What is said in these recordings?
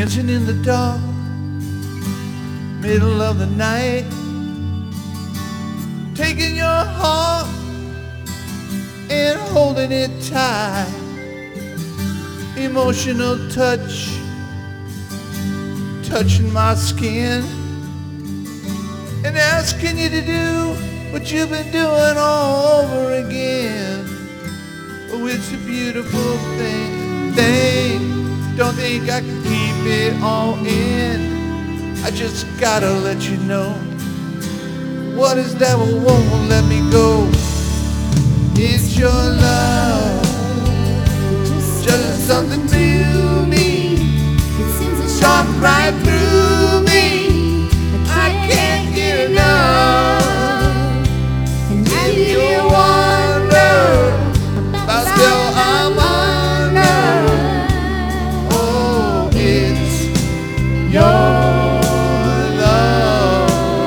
dancing in the dark, middle of the night, taking your heart and holding it tight. Emotional touch, touching my skin and asking you to do what you've been doing all over again. Oh, it's a beautiful thing. Don't think I can keep it all in. I just gotta let you know, what is that won't let me go? It's your love, just something to me. Shot right through me. I can't get enough. And if you wonder about still I'm under, oh, it's your love.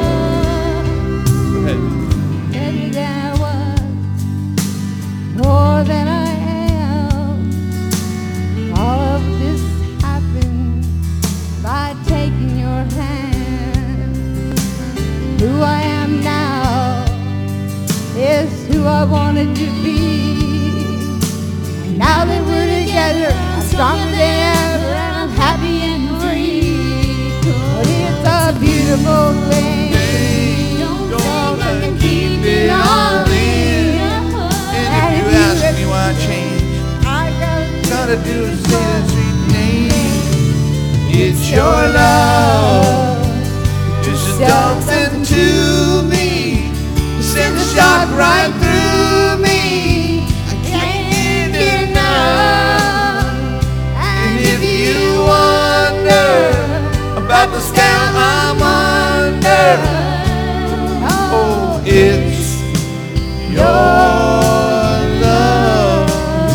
Go ahead. And there was more than I am. All of this happened by taking your hand. Who I am now is who I wanted to be. Now that we're together, I'm stronger than ever, and I'm happy and free. But it's a beautiful thing. Don't let me keep it all in. And if you ask me why I changed, gotta do is say that sweet name. It's your love, just something to me. Send a shot right through me. I can't get enough. And if you wonder about the spell I'm under, oh, it's your love.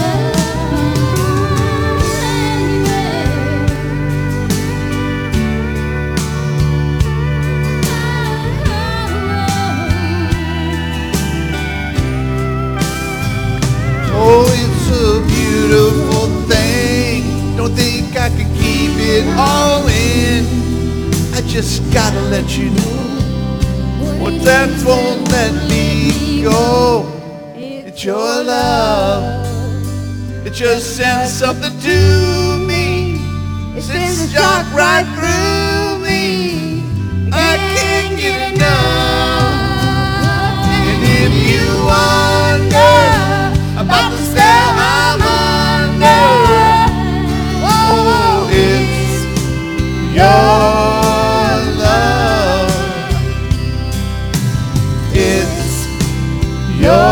Oh, it's a beautiful thing. Don't think I can keep it all in. I just gotta let you know, what that won't let me go. It's your love. It just sends something to me. It sends a shot right through me. I can't get enough. And if you wonder about the spell I'm under, oh, it's your love. It's your